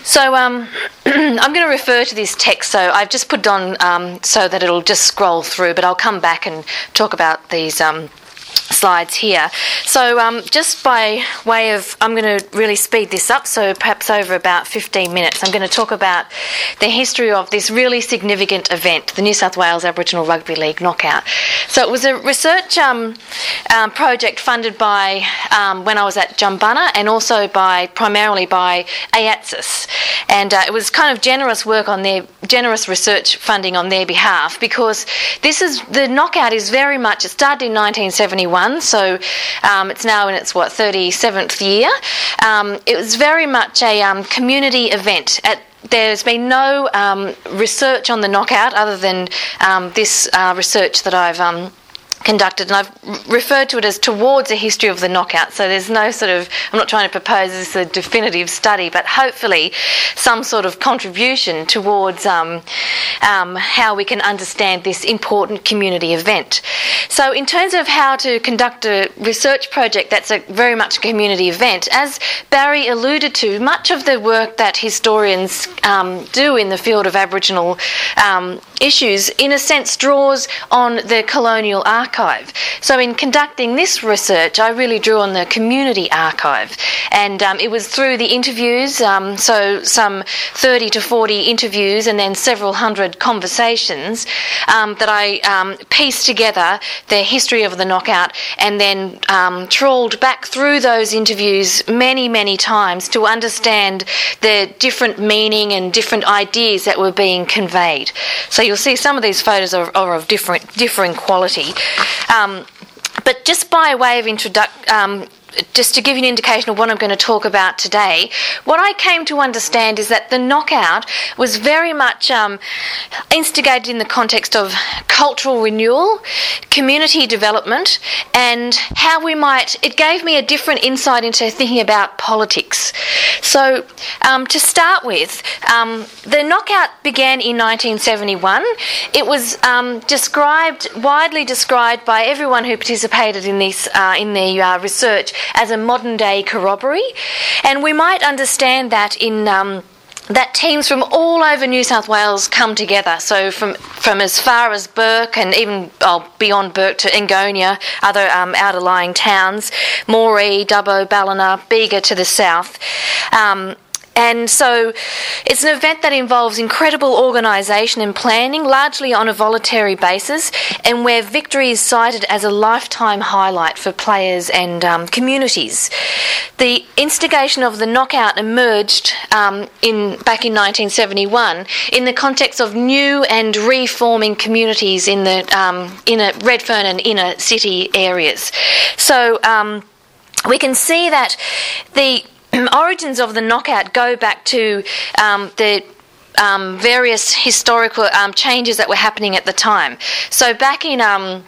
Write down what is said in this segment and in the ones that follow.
So I'm going to refer to this text, so I've just put it on so that it'll just scroll through, but I'll come back and talk about these slides here. So just by way of, I'm going to really speed this up, so perhaps over about 15 minutes, I'm going to talk about the history of this really significant event, the New South Wales Aboriginal Rugby League Knockout. So it was a research project funded by, when I was at Jumbunna, and also primarily by AATSIS. And it was kind of generous research funding on their behalf, because the knockout is very much, it started in 1971, so it's now in its 37th year. It was very much a community event. There's been no research on the knockout other than this research that I've conducted, and I've referred to it as Towards a History of the Knockout. So there's no I'm not trying to propose this as a definitive study, but hopefully some sort of contribution towards how we can understand this important community event. So in terms of how to conduct a research project that's very much a community event, as Barry alluded to, much of the work that historians do in the field of Aboriginal issues, in a sense, draws on the colonial archive. So in conducting this research, I really drew on the community archive, and it was through the interviews, so some 30 to 40 interviews and then several hundred conversations, that I pieced together the history of the knockout, and then trawled back through those interviews many, many times to understand the different meaning and different ideas that were being conveyed. So you'll see some of these photos are of differing quality. But just by way of introduction, just to give you an indication of what I'm going to talk about today, what I came to understand is that the knockout was very much instigated in the context of cultural renewal, community development, and how it gave me a different insight into thinking about politics. So to start with, the knockout began in 1971. It was widely described by everyone who participated in this in the research as a modern-day corroboree, and we might understand that in that teams from all over New South Wales come together. So from as far as Bourke and even beyond Bourke to Engonia, other outer-lying towns, Moree, Dubbo, Ballina, Bega to the south. And so it's an event that involves incredible organisation and planning, largely on a voluntary basis, and where victory is cited as a lifetime highlight for players and communities. The instigation of the knockout emerged back in 1971 in the context of new and reforming communities in the inner Redfern and inner city areas. So we can see that the origins of the knockout go back to the various historical changes that were happening at the time. So back in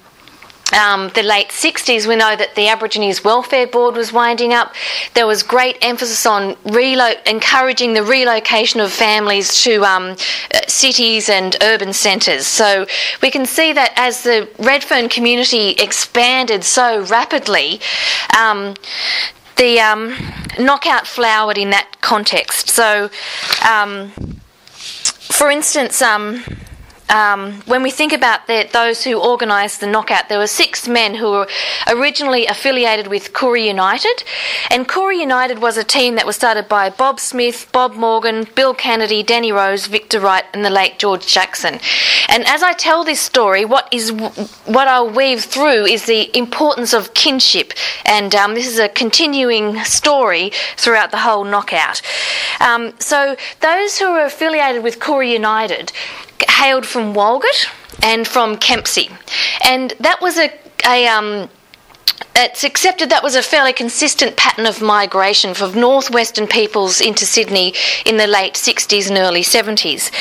the late 60s, we know that the Aborigines Welfare Board was winding up. There was great emphasis on encouraging the relocation of families to cities and urban centres. So we can see that as the Redfern community expanded so rapidly, the knockout flowered in that context. So, for instance, when we think about those who organised the knockout, there were 6 men who were originally affiliated with Koori United, and Koori United was a team that was started by Bob Smith, Bob Morgan, Bill Kennedy, Danny Rose, Victor Wright and the late George Jackson. And as I tell this story, what I'll weave through is the importance of kinship, and this is a continuing story throughout the whole knockout. So those who were affiliated with Koori United hailed from Walgett and from Kempsey, and that was it's accepted that was a fairly consistent pattern of migration for northwestern peoples into Sydney in the late 60s and early 70s.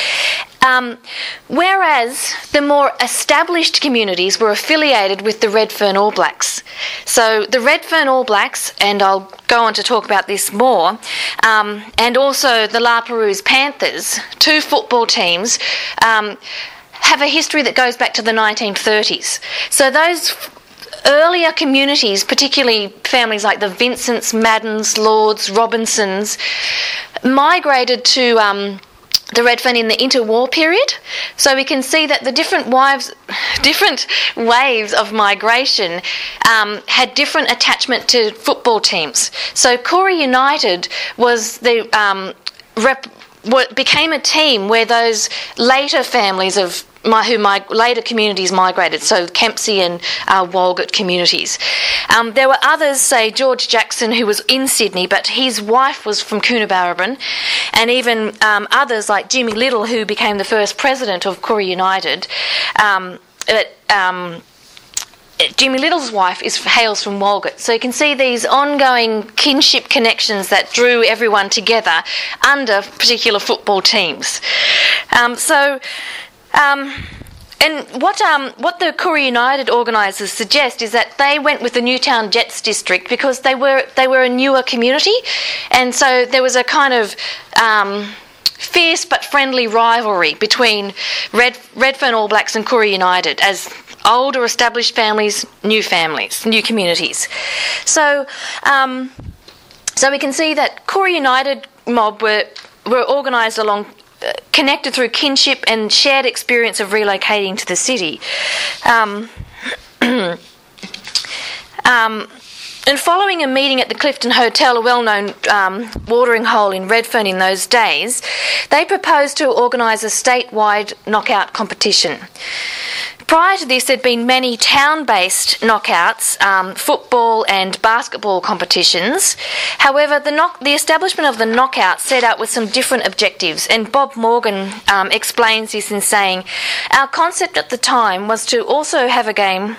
Whereas the more established communities were affiliated with the Redfern All Blacks. So the Redfern All Blacks, and I'll go on to talk about this more, and also the La Perouse Panthers, 2 football teams, have a history that goes back to the 1930s. So those earlier communities, particularly families like the Vincents, Maddens, Lords, Robinsons, migrated to the Redfern in the interwar period. So we can see that the different waves of migration had different attachment to football teams. So Koori United was became a team where those later families of later communities migrated, so Kempsey and Walgett communities. There were others, say George Jackson, who was in Sydney, but his wife was from Coonabarabran, and even others like Jimmy Little, who became the first president of Koori United. Jimmy Little's wife hails from Walgett. So you can see these ongoing kinship connections that drew everyone together under particular football teams. And what the Koori United organisers suggest is that they went with the Newtown Jets district because they were a newer community, and so there was a kind of fierce but friendly rivalry between Redfern All Blacks and Koori United as older established families, new communities. So we can see that Koori United mob were organised along, connected through kinship and shared experience of relocating to the city. And following a meeting at the Clifton Hotel, a well-known watering hole in Redfern in those days, they proposed to organise a statewide knockout competition. Prior to this, there had been many town-based knockouts, football and basketball competitions. However, the establishment of the knockout set out with some different objectives, and Bob Morgan explains this in saying, "Our concept at the time was to have a game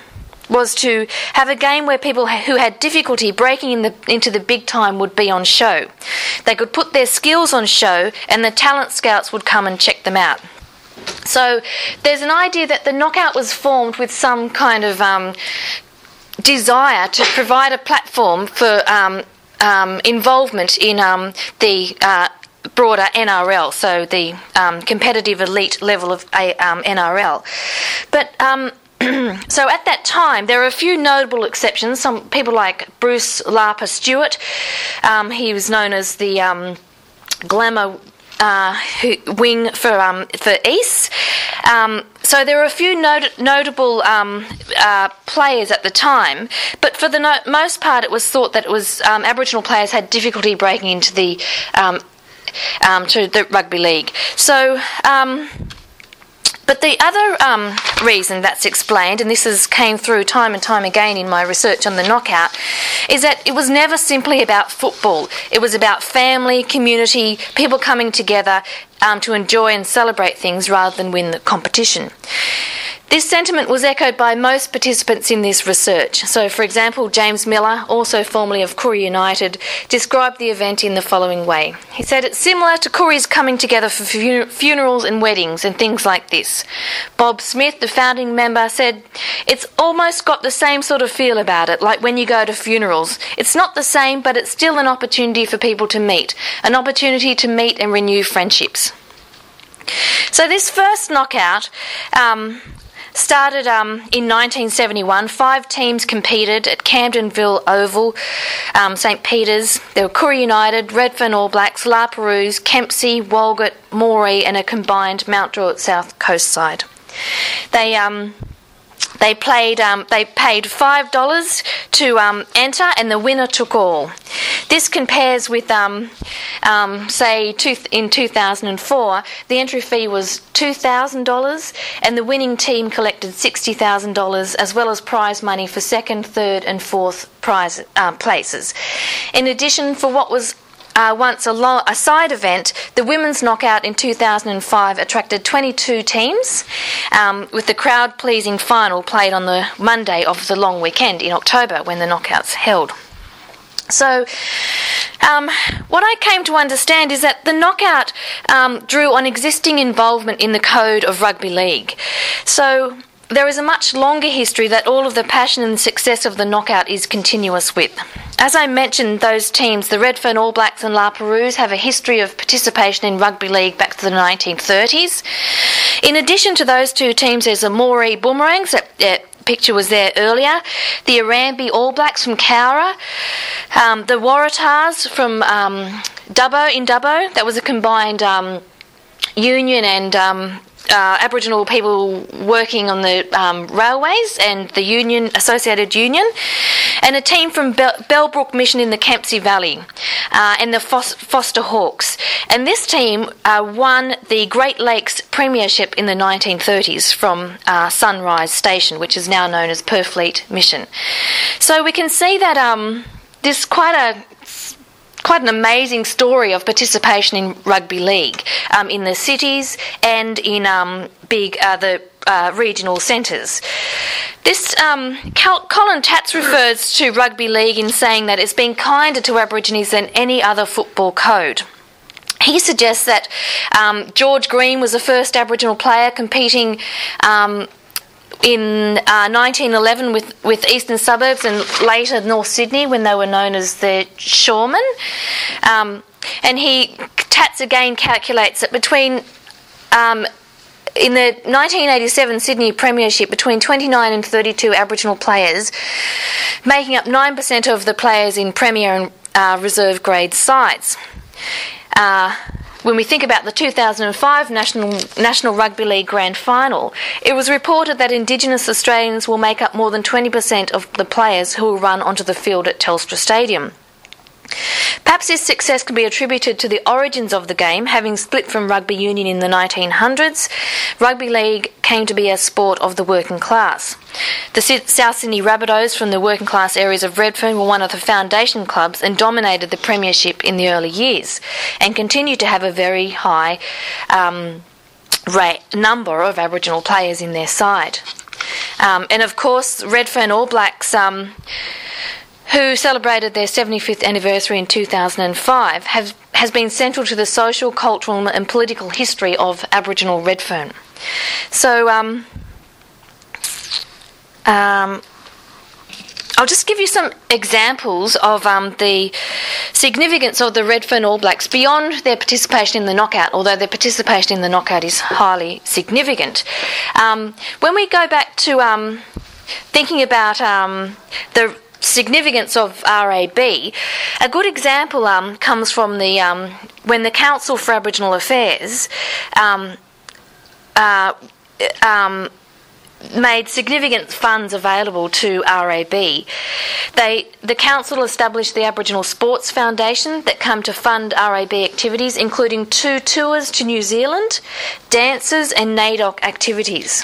where people who had difficulty breaking into the big time would be on show. They could put their skills on show, and the talent scouts would come and check them out." So there's an idea that the knockout was formed with some kind of desire to provide a platform for involvement in the broader NRL, so the competitive elite level of NRL. But so at that time, there are a few notable exceptions. Some people like Bruce Lapa Stewart. He was known as the glamour wing for East. So there were a few notable players at the time, but for the most part, it was thought that it was Aboriginal players had difficulty breaking into the to the rugby league. So. But the other reason that's explained, and this came through time and time again in my research on the knockout, is that it was never simply about football. It was about family, community, people coming together to enjoy and celebrate things rather than win the competition. This sentiment was echoed by most participants in this research. So, for example, James Miller, also formerly of Koori United, described the event in the following way. He said, "It's similar to Koori's coming together for funerals and weddings and things like this." Bob Smith, the founding member, said, "It's almost got the same sort of feel about it, like when you go to funerals. It's not the same, but it's still an opportunity for people to meet, an opportunity to meet and renew friendships." So this first knockout started in 1971. 5 teams competed at Camdenville Oval, St Peters. There were Koori United, Redfern All Blacks, La Perouse, Kempsey, Walgett, Moree, and a combined Mount Druitt South Coast side. They paid $5 to enter, and the winner took all. This compares with, in 2004, the entry fee was $2,000, and the winning team collected $60,000, as well as prize money for second, third, and fourth places. In addition, for what was once a side event, the women's knockout in 2005 attracted 22 teams, with the crowd-pleasing final played on the Monday of the long weekend in October when the knockouts held. So what I came to understand is that the knockout drew on existing involvement in the code of rugby league. So there is a much longer history that all of the passion and success of the knockout is continuous with. As I mentioned, those teams, the Redfern All Blacks and La Perouse, have a history of participation in rugby league back to the 1930s. In addition to those two teams, there's the Moree Boomerangs, that picture was there earlier, the Arambi All Blacks from Cowra, the Waratahs from Dubbo, that was a combined union and Aboriginal people working on the railways and the union, Associated Union, and a team from Bellbrook Mission in the Kempsey Valley and the Foster Hawks. And this team won the Great Lakes Premiership in the 1930s from Sunrise Station, which is now known as Purfleet Mission. So we can see that this quite an amazing story of participation in rugby league in the cities and in the regional centres. This Colin Tatz refers to rugby league in saying that it's been kinder to Aborigines than any other football code. He suggests that George Green was the first Aboriginal player competing in 1911 with Eastern Suburbs and later North Sydney when they were known as the Shoremen. And Tatz again calculates that between in the 1987 Sydney Premiership, between 29 and 32 Aboriginal players, making up 9% of the players in Premier and reserve grade sides. When we think about the 2005 National Rugby League Grand Final, it was reported that Indigenous Australians will make up more than 20% of the players who will run onto the field at Telstra Stadium. Perhaps this success can be attributed to the origins of the game. Having split from rugby union in the 1900s, rugby league came to be a sport of the working class. The South Sydney Rabbitohs from the working class areas of Redfern were one of the foundation clubs and dominated the premiership in the early years and continued to have a very high number of Aboriginal players in their side. And of course, Redfern All Blacks, who celebrated their 75th anniversary in 2005, has been central to the social, cultural and political history of Aboriginal Redfern. So I'll just give you some examples of the significance of the Redfern All Blacks beyond their participation in the knockout, although their participation in the knockout is highly significant. When we go back to thinking about the significance of RAB, a good example comes from the when the Council for Aboriginal Affairs made significant funds available to RAB. The council established the Aboriginal Sports Foundation that come to fund RAB activities, including 2 tours to New Zealand, dances and NAIDOC activities.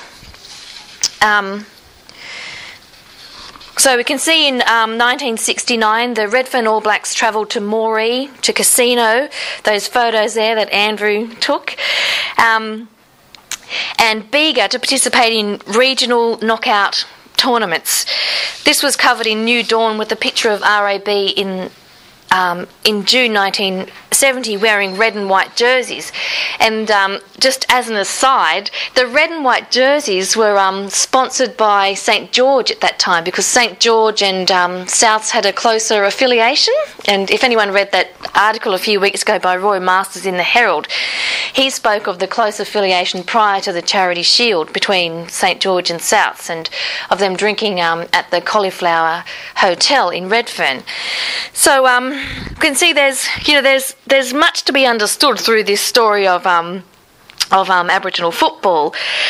So we can see in 1969 the Redfern All Blacks travelled to Moree, to Casino, those photos there that Andrew took, and Bega to participate in regional knockout tournaments. This was covered in New Dawn with a picture of RAB in June 1970 wearing red and white jerseys. And just as an aside, the red and white jerseys were sponsored by St George at that time, because St George and Souths had a closer affiliation. And if anyone read that article a few weeks ago by Roy Masters in the Herald, he spoke of the close affiliation prior to the Charity Shield between St George and Souths, and of them drinking at the Cauliflower Hotel in Redfern. So you can see there's much to be understood through this story of Aboriginal football.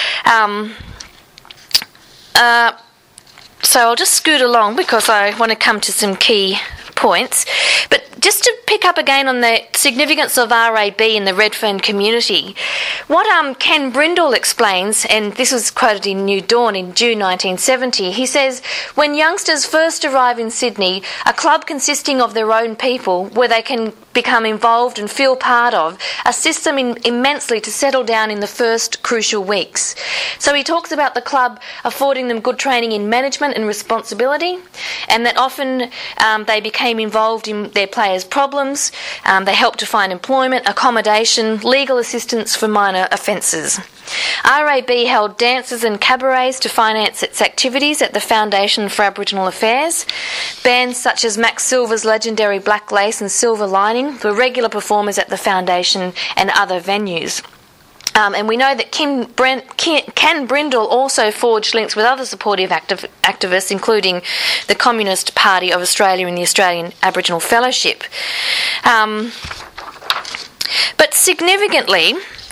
So I'll just scoot along because I want to come to some key points. But just to pick up again on the significance of RAB in the Redfern community, what Ken Brindle explains, and this was quoted in New Dawn in June 1970, he says, when youngsters first arrive in Sydney, a club consisting of their own people, where they can become involved and feel part of, assists them immensely to settle down in the first crucial weeks. So he talks about the club affording them good training in management and responsibility, and that often they became involved in their players' problems. They helped to find employment, accommodation, legal assistance for minor offences. RAB held dances and cabarets to finance its activities at the Foundation for Aboriginal Affairs. Bands such as Max Silver's legendary Black Lace and Silver Lining were regular performers at the Foundation and other venues. And we know that Ken Brindle also forged links with other supportive activists, including the Communist Party of Australia and the Australian Aboriginal Fellowship. But significantly,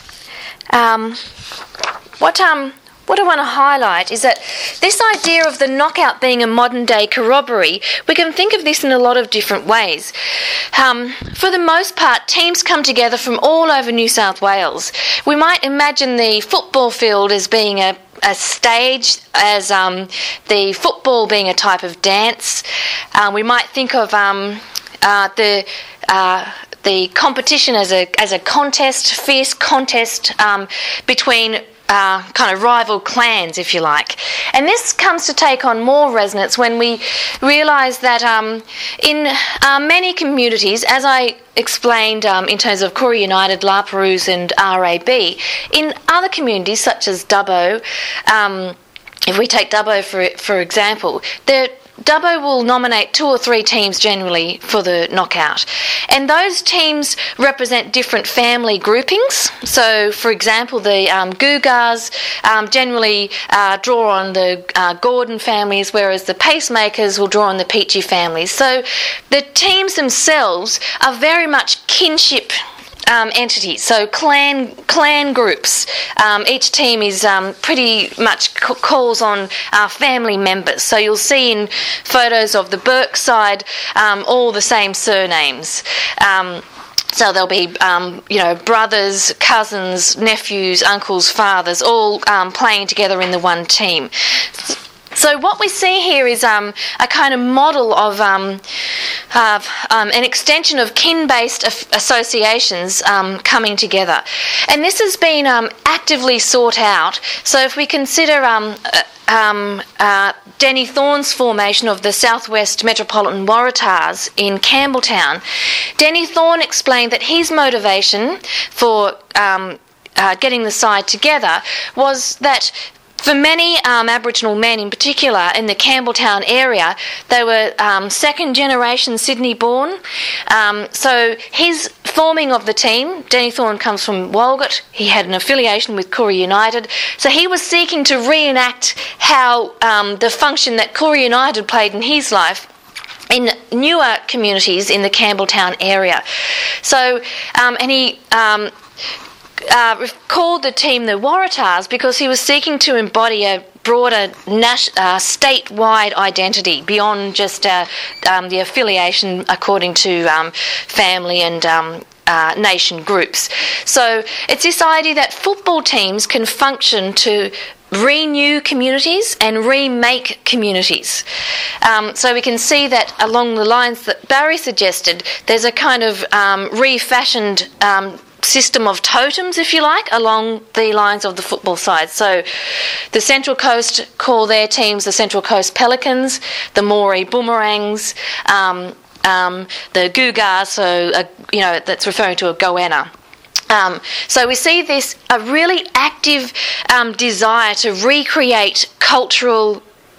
what I want to highlight is that this idea of the knockout being a modern-day corroboree, we can think of this in a lot of different ways. For the most part, teams come together from all over New South Wales. We might imagine the football field as being a stage, as the football being a type of dance. We might think of the competition as a contest, fierce contest between kind of rival clans, if you like. And this comes to take on more resonance when we realise that in many communities, as I explained in terms of Koori United, La Perouse and RAB, in other communities such as Dubbo, if we take Dubbo for example, Dubbo will nominate 2 or 3 teams generally for the knockout, and those teams represent different family groupings. So, for example, the Googars generally draw on the Gordon families, whereas the Pacemakers will draw on the Peachy families. So the teams themselves are very much kinship entities, so clan groups. Each team is pretty much calls on family members. So you'll see in photos of the Burke side all the same surnames. So there'll be, brothers, cousins, nephews, uncles, fathers, all playing together in the one team. So what we see here is a kind of model of an extension of kin-based associations coming together. And this has been actively sought out. So if we consider Denny Thorne's formation of the Southwest Metropolitan Waratahs in Campbelltown, Denny Thorne explained that his motivation for getting the side together was that for many Aboriginal men in particular in the Campbelltown area, they were second-generation Sydney-born. So his forming of the team, Denny Thorne comes from Walgett. He had an affiliation with Koori United. So he was seeking to reenact how the function that Koori United played in his life in newer communities in the Campbelltown area. So, and he called the team the Waratahs because he was seeking to embody a broader statewide identity beyond just the affiliation according to family and nation groups. So it's this idea that football teams can function to renew communities and remake communities. So we can see that along the lines that Barry suggested, there's a kind of refashioned system of totems, if you like, along the lines of the football side. So the Central Coast call their teams the Central Coast Pelicans, the Moree Boomerangs, the Googars, so that's referring to a goanna. So we see this a really active desire to recreate cultural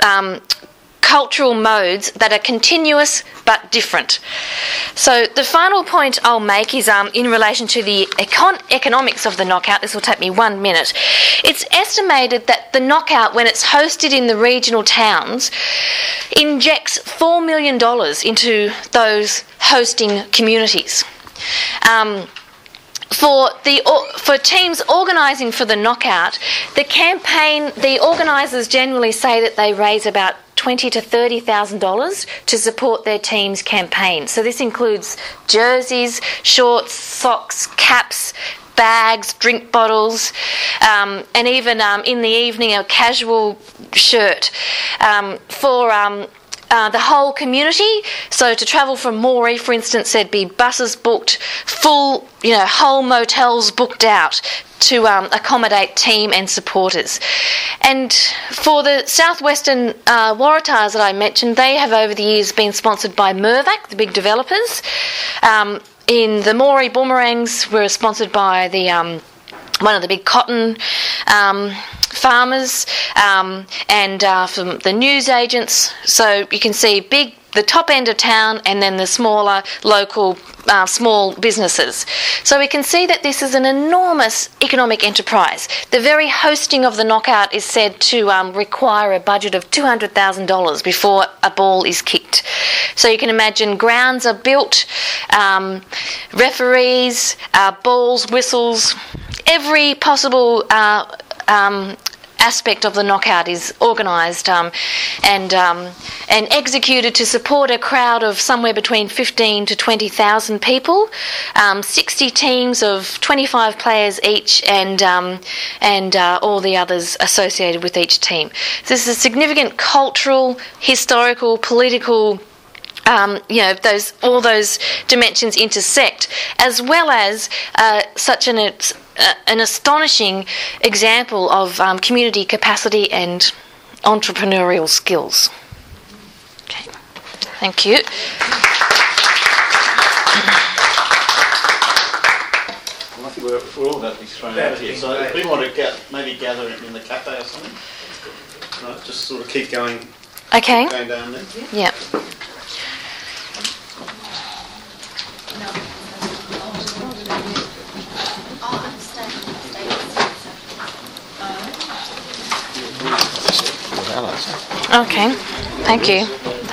modes that are continuous but different. So the final point I'll make is in relation to the economics of the knockout. This will take me 1 minute. It's estimated that the knockout, when it's hosted in the regional towns, injects $4 million into those hosting communities. For teams organising for the knockout, the organisers generally say that they raise about $20,000 to $30,000 to support their team's campaign. So this includes jerseys, shorts, socks, caps, bags, drink bottles, and even in the evening a casual shirt for the whole community. So to travel from Moree, for instance, there'd be buses booked, full, whole motels booked out to accommodate team and supporters. And for the southwestern Waratahs that I mentioned, they have over the years been sponsored by Mirvac, the big developers. In the Moree Boomerangs, we're sponsored by the one of the big cotton farmers and from the news agents. So you can see big the top end of town and then the smaller local small businesses. So we can see that this is an enormous economic enterprise. The very hosting of the knockout is said to require a budget of $200,000 before a ball is kicked. So you can imagine grounds are built, referees, balls, whistles, every possible aspect of the knockout is organised and executed to support a crowd of somewhere between 15 to 20,000 people, 60 teams of 25 players each, and all the others associated with each team. So this is a significant cultural, historical, political. All those dimensions intersect, as well as such an astonishing example of community capacity and entrepreneurial skills. Okay, thank you. I think we're all about to be thrown out here, so if we want to maybe gather in the cafe or something, right, just sort of keep going. Okay. Going down there. Yeah. Okay, thank you.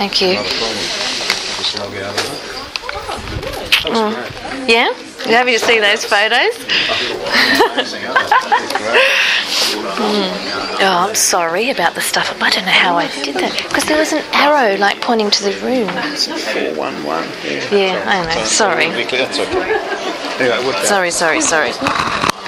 Yeah? You happy to see those photos? Oh, I'm sorry about the stuff. I don't know how I did that. Because there was an arrow pointing to the room. 411. Yeah, I know. Sorry. That's okay. Anyway, Sorry.